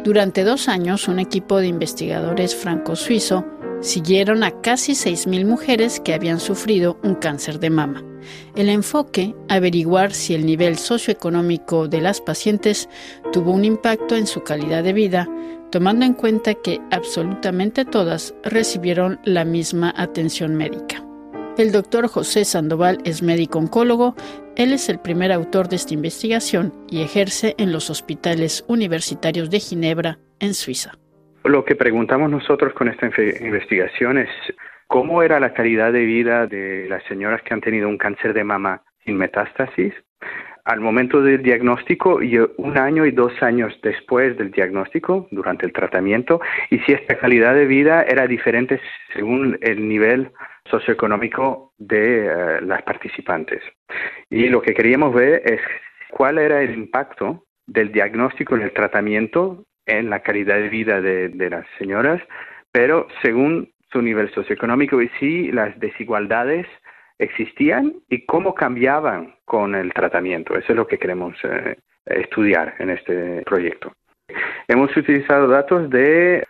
Durante 2 años, un equipo de investigadores franco-suizo siguieron a casi 6,000 mujeres que habían sufrido un cáncer de mama. El enfoque, averiguar si el nivel socioeconómico de las pacientes tuvo un impacto en su calidad de vida, tomando en cuenta que absolutamente todas recibieron la misma atención médica. El doctor José Sandoval es médico oncólogo. Él es el primer autor de esta investigación y ejerce en los hospitales universitarios de Ginebra, en Suiza. Lo que preguntamos nosotros con esta investigación es cómo era la calidad de vida de las señoras que han tenido un cáncer de mama sin metástasis al momento del diagnóstico y 1 año y 2 años después del diagnóstico, durante el tratamiento, y si esta calidad de vida era diferente según el nivel socioeconómico de las participantes. Y lo que queríamos ver es cuál era el impacto del diagnóstico en el tratamiento en la calidad de vida de las señoras, pero según su nivel socioeconómico y si las desigualdades existían y cómo cambiaban con el tratamiento. Eso es lo que queremos estudiar en este proyecto. Hemos utilizado datos de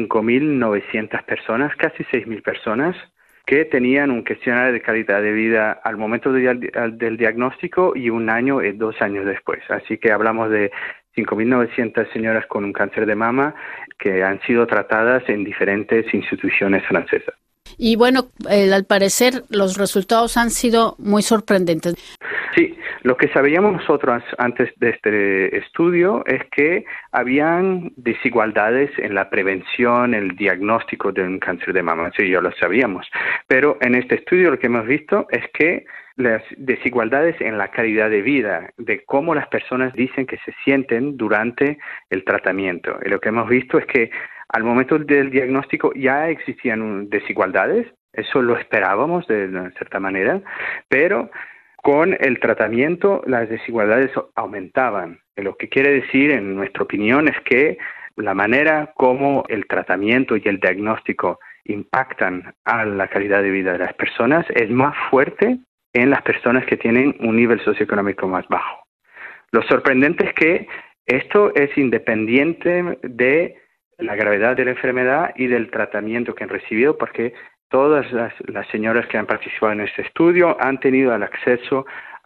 5.900 personas, casi 6.000 personas, que tenían un cuestionario de calidad de vida al momento del diagnóstico y 1 año y 2 años después. Así que hablamos de 5.900 señoras con un cáncer de mama que han sido tratadas en diferentes instituciones francesas. Y bueno, al parecer los resultados han sido muy sorprendentes. Sí, lo que sabíamos nosotros antes de este estudio es que habían desigualdades en la prevención, el diagnóstico de un cáncer de mama. Sí, ya lo sabíamos. Pero en este estudio lo que hemos visto es que las desigualdades en la calidad de vida, de cómo las personas dicen que se sienten durante el tratamiento. Y lo que hemos visto es que al momento del diagnóstico ya existían desigualdades, eso lo esperábamos de una cierta manera, pero con el tratamiento las desigualdades aumentaban. Lo que quiere decir, en nuestra opinión, es que la manera como el tratamiento y el diagnóstico impactan a la calidad de vida de las personas es más fuerte en las personas que tienen un nivel socioeconómico más bajo. Lo sorprendente es que esto es independiente de la gravedad de la enfermedad y del tratamiento que han recibido, porque todas las señoras que han participado en este estudio han tenido el acceso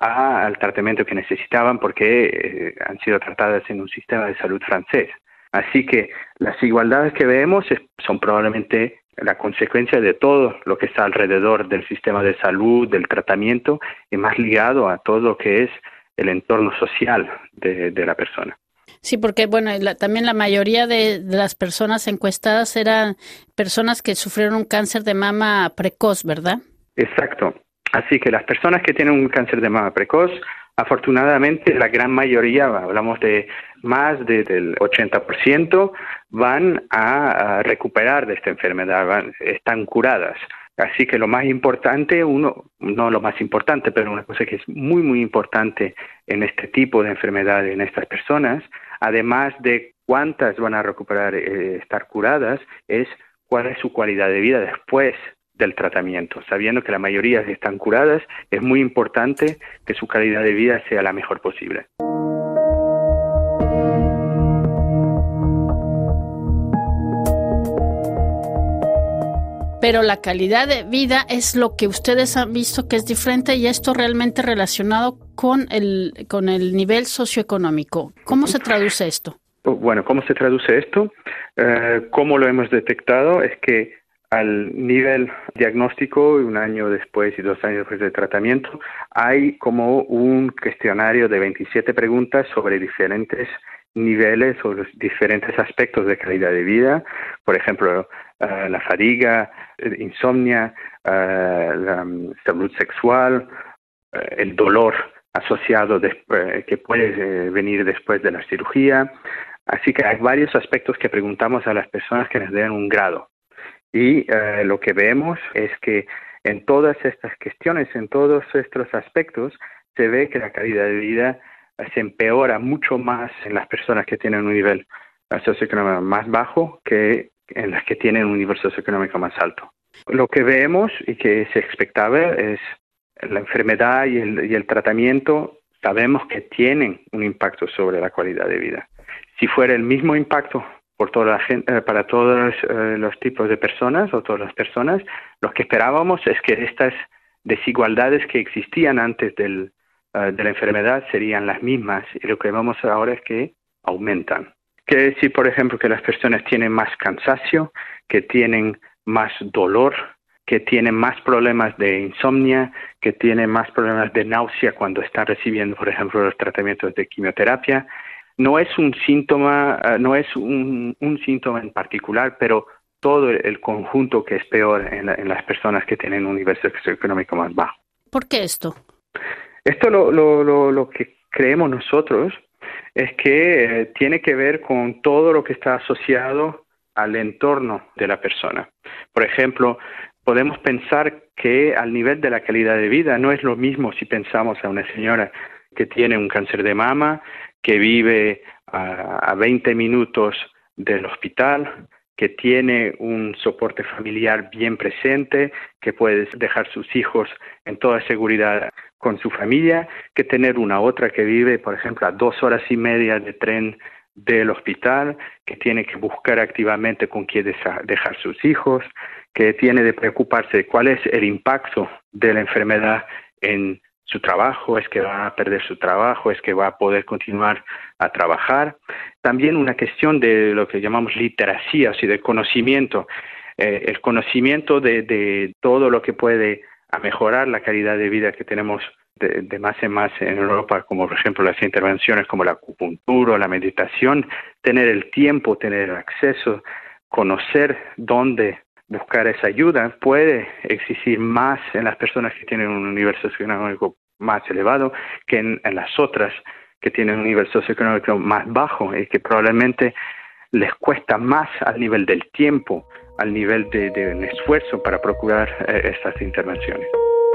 al tratamiento que necesitaban porque han sido tratadas en un sistema de salud francés. Así que las desigualdades que vemos son probablemente la consecuencia de todo lo que está alrededor del sistema de salud, del tratamiento, y más ligado a todo lo que es el entorno social de la persona. Sí, porque bueno, también la mayoría de las personas encuestadas eran personas que sufrieron un cáncer de mama precoz, ¿verdad? Exacto. Así que las personas que tienen un cáncer de mama precoz, afortunadamente la gran mayoría, hablamos de más del 80%, van a recuperar de esta enfermedad, están curadas. Así que lo más importante, no lo más importante, pero una cosa que es muy, muy importante en este tipo de enfermedad en estas personas, además de cuántas van a recuperar, estar curadas, es cuál es su calidad de vida después del tratamiento. Sabiendo que la mayoría están curadas, es muy importante que su calidad de vida sea la mejor posible. Pero la calidad de vida es lo que ustedes han visto que es diferente y esto realmente relacionado con el nivel socioeconómico. ¿Cómo se traduce esto? Bueno, ¿cómo se traduce esto? ¿Cómo lo hemos detectado? Es que al nivel diagnóstico, 1 año después y 2 años después del tratamiento, hay como un cuestionario de 27 preguntas sobre diferentes niveles o los diferentes aspectos de calidad de vida, por ejemplo, la fatiga, insomnia, la salud sexual, el dolor asociado que puede venir después de la cirugía. Así que hay varios aspectos que preguntamos a las personas que nos den un grado. Y lo que vemos es que en todas estas cuestiones, en todos estos aspectos, se ve que la calidad de vida se empeora mucho más en las personas que tienen un nivel socioeconómico más bajo que en las que tienen un nivel socioeconómico más alto. Lo que vemos y que se expectaba es la enfermedad y el tratamiento, sabemos que tienen un impacto sobre la calidad de vida. Si fuera el mismo impacto por toda la gente, para todos los tipos de personas o todas las personas. Lo que esperábamos es que estas desigualdades que existían antes de la enfermedad serían las mismas, y lo que vemos ahora es que aumentan. Quiere decir, por ejemplo, que las personas tienen más cansancio, que tienen más dolor, que tienen más problemas de insomnio, que tienen más problemas de náusea cuando están recibiendo, por ejemplo, los tratamientos de quimioterapia. No es un síntoma, no es un síntoma en particular, pero todo el conjunto que es peor en las personas que tienen un nivel socioeconómico más bajo. ¿Por qué esto? Esto lo que creemos nosotros es que tiene que ver con todo lo que está asociado al entorno de la persona. Por ejemplo, podemos pensar que al nivel de la calidad de vida no es lo mismo si pensamos a una señora que tiene un cáncer de mama, que vive a 20 minutos del hospital, que tiene un soporte familiar bien presente, que puede dejar sus hijos en toda seguridad con su familia, que tener una otra que vive, por ejemplo, a 2 horas y media de tren del hospital, que tiene que buscar activamente con quién dejar sus hijos, que tiene de preocuparse de cuál es el impacto de la enfermedad en su trabajo, es que va a perder su trabajo, es que va a poder continuar a trabajar. También una cuestión de lo que llamamos literacia, o sea, de conocimiento, el conocimiento de todo lo que puede mejorar la calidad de vida que tenemos de más en más en Europa, como por ejemplo las intervenciones como la acupuntura o la meditación, tener el tiempo, tener el acceso, conocer dónde buscar esa ayuda, puede existir más en las personas que tienen un nivel socioeconómico más elevado que en las otras que tienen un nivel socioeconómico más bajo y que probablemente les cuesta más al nivel del tiempo, al nivel de esfuerzo para procurar estas intervenciones.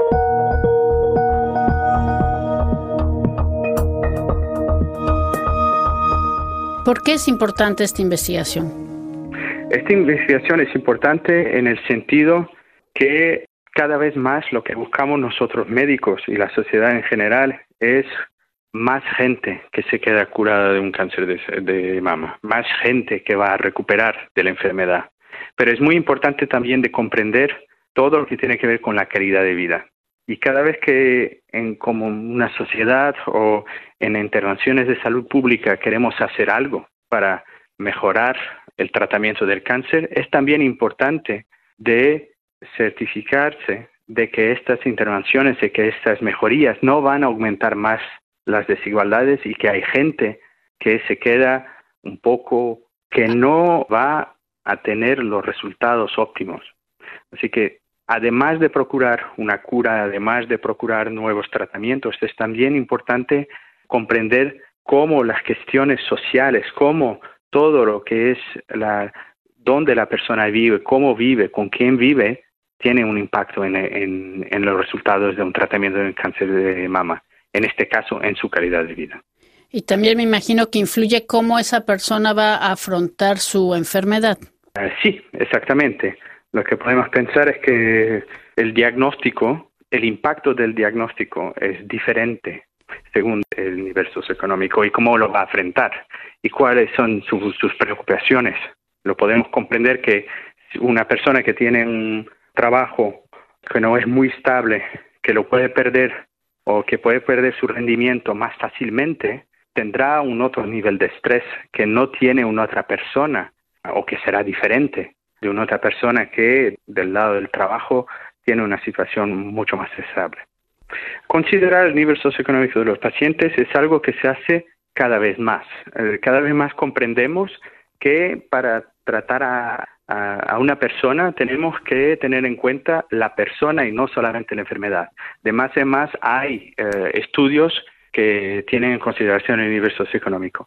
¿Por qué es importante esta investigación? Esta investigación es importante en el sentido que cada vez más lo que buscamos nosotros médicos y la sociedad en general es más gente que se queda curada de un cáncer de mama, más gente que va a recuperar de la enfermedad. Pero es muy importante también de comprender todo lo que tiene que ver con la calidad de vida. Y cada vez que como una sociedad o en intervenciones de salud pública queremos hacer algo para mejorar el tratamiento del cáncer, es también importante de certificarse de que estas intervenciones y que estas mejorías no van a aumentar más las desigualdades y que hay gente que se queda un poco, que no va a tener los resultados óptimos. Así que además de procurar una cura, además de procurar nuevos tratamientos, es también importante comprender cómo las cuestiones sociales, cómo todo lo que es dónde la persona vive, cómo vive, con quién vive, tiene un impacto en los resultados de un tratamiento de cáncer de mama, en este caso en su calidad de vida. Y también me imagino que influye cómo esa persona va a afrontar su enfermedad. Sí, exactamente. Lo que podemos pensar es que el diagnóstico, el impacto del diagnóstico es diferente según el nivel socioeconómico y cómo lo va a enfrentar y cuáles son sus preocupaciones. Lo podemos comprender que una persona que tiene un trabajo que no es muy estable, que lo puede perder o que puede perder su rendimiento más fácilmente, tendrá un otro nivel de estrés que no tiene una otra persona o que será diferente de una otra persona que del lado del trabajo tiene una situación mucho más estable. Considerar el nivel socioeconómico de los pacientes es algo que se hace cada vez más. Cada vez más comprendemos que para tratar a una persona tenemos que tener en cuenta la persona y no solamente la enfermedad. De más en más hay estudios que tienen en consideración el nivel socioeconómico.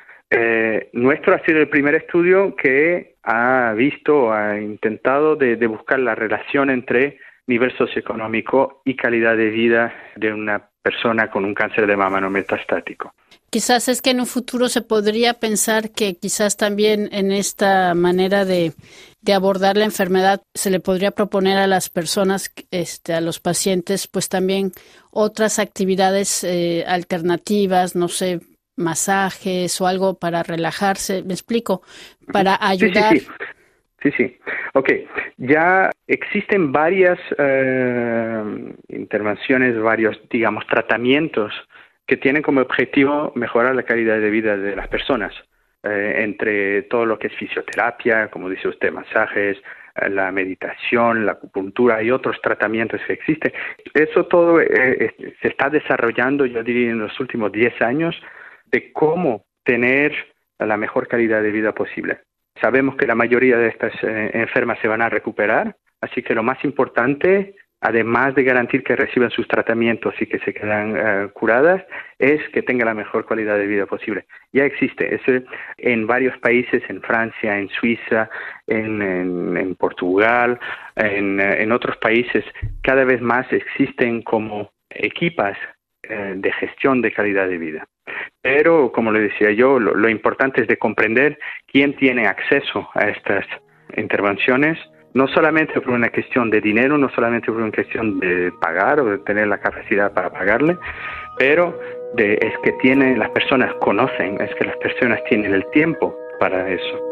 Nuestro ha sido el primer estudio que ha intentado de buscar la relación entre nivel socioeconómico y calidad de vida de una persona con un cáncer de mama no metastático. Quizás es que en un futuro se podría pensar que quizás también en esta manera de abordar la enfermedad se le podría proponer a las personas, a los pacientes, pues también otras actividades alternativas, no sé, masajes o algo para relajarse? Me explico, para ayudar. Sí. Ok, ya existen varias intervenciones, varios, digamos, tratamientos que tienen como objetivo mejorar la calidad de vida de las personas, entre todo lo que es fisioterapia, como dice usted, masajes, la meditación, la acupuntura y otros tratamientos que existen. Eso todo se está desarrollando, yo diría, en los últimos 10 años, de cómo tener la mejor calidad de vida posible. Sabemos que la mayoría de estas enfermas se van a recuperar, así que lo más importante, además de garantir que reciban sus tratamientos y que se quedan curadas, es que tengan la mejor calidad de vida posible. Ya existe eso en varios países, en Francia, en Suiza, en Portugal, en otros países. Cada vez más existen como equipas de gestión de calidad de vida. Pero, como le decía yo, lo importante es de comprender quién tiene acceso a estas intervenciones, no solamente por una cuestión de dinero, no solamente por una cuestión de pagar o de tener la capacidad para pagarle, pero es que las personas conocen, es que las personas tienen el tiempo para eso.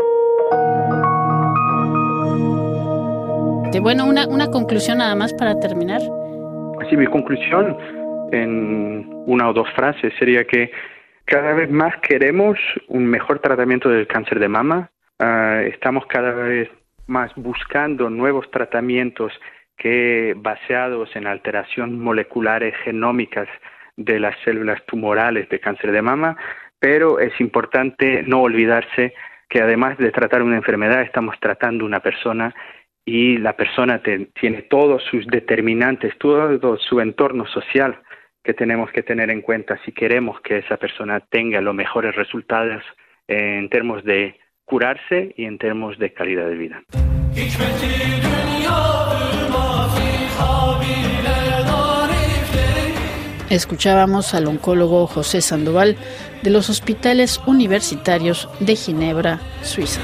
Bueno, una conclusión nada más para terminar. Sí, mi conclusión en una o dos frases sería que cada vez más queremos un mejor tratamiento del cáncer de mama. Estamos cada vez más buscando nuevos tratamientos que basados en alteraciones moleculares genómicas de las células tumorales de cáncer de mama, pero es importante no olvidarse que además de tratar una enfermedad, estamos tratando una persona y la persona tiene todos sus determinantes, todo su entorno social que tenemos que tener en cuenta si queremos que esa persona tenga los mejores resultados en términos de curarse y en términos de calidad de vida. Escuchábamos al oncólogo José Sandoval de los Hospitales Universitarios de Ginebra, Suiza.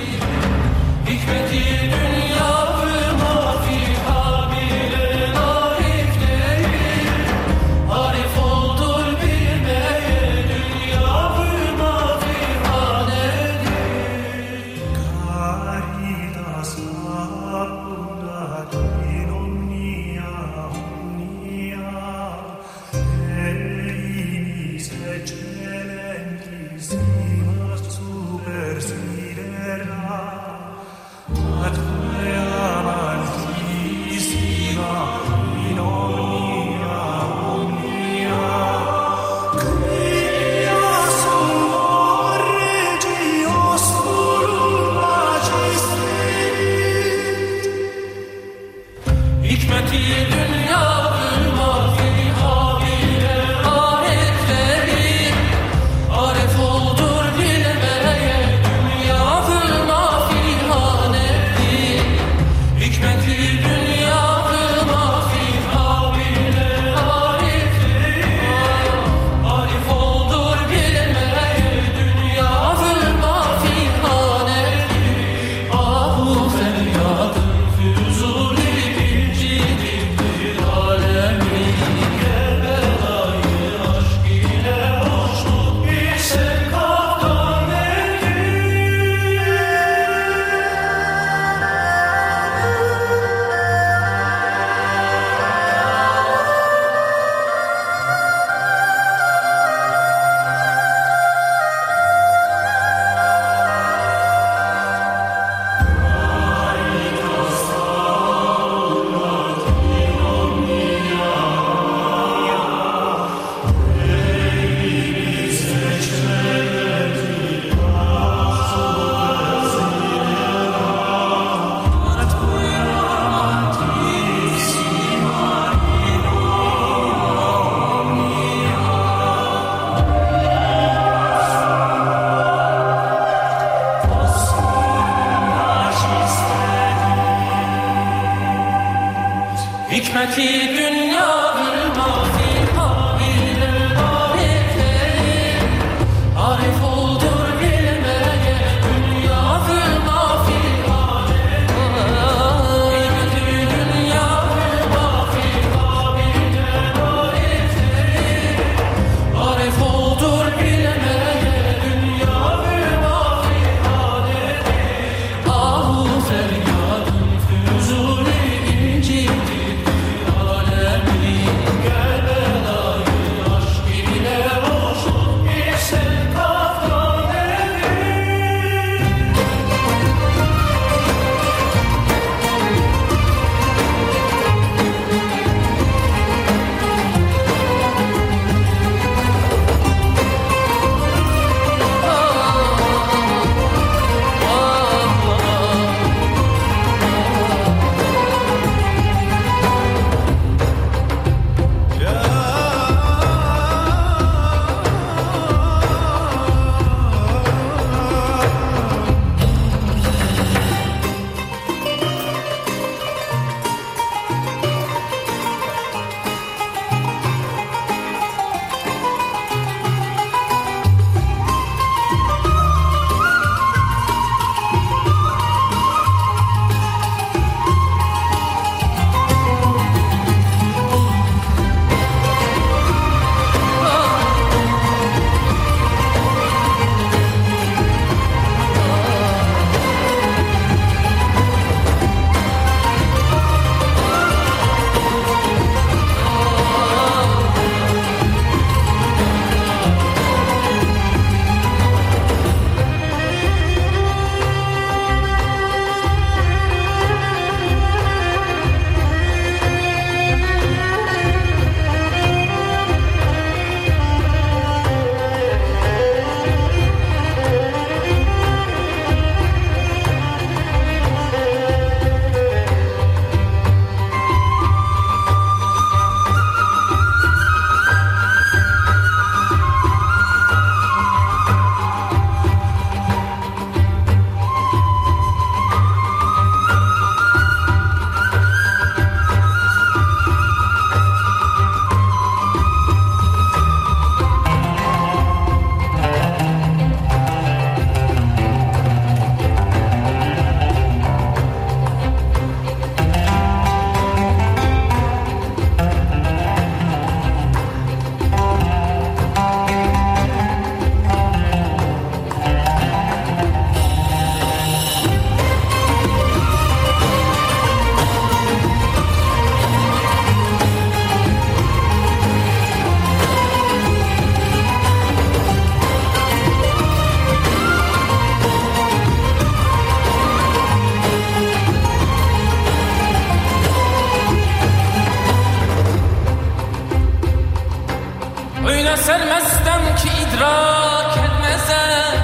إدراك المزن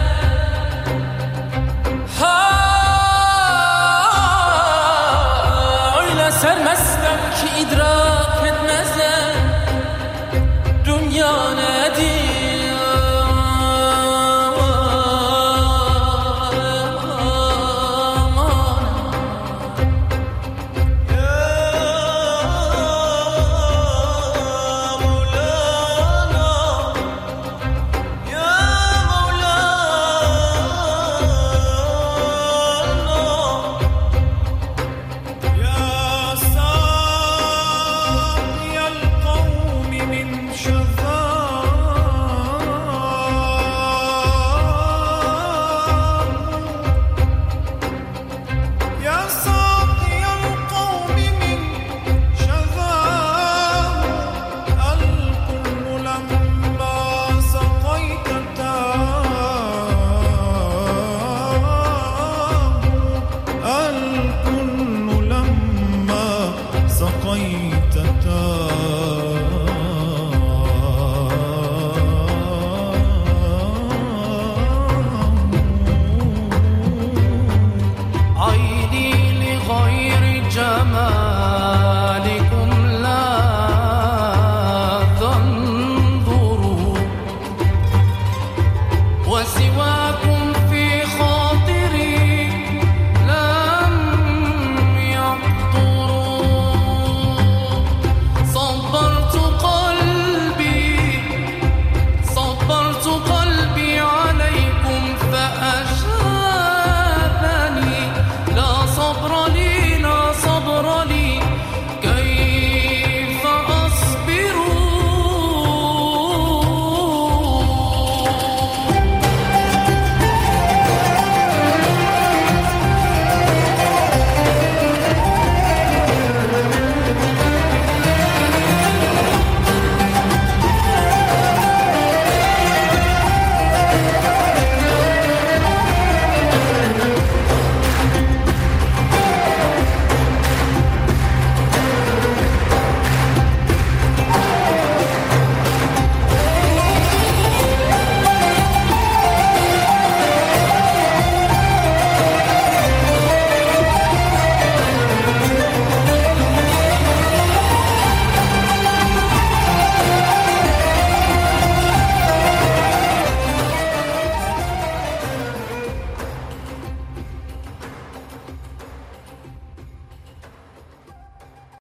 هاي لسرمستم که إدراك المزن دنیا ندید سقيت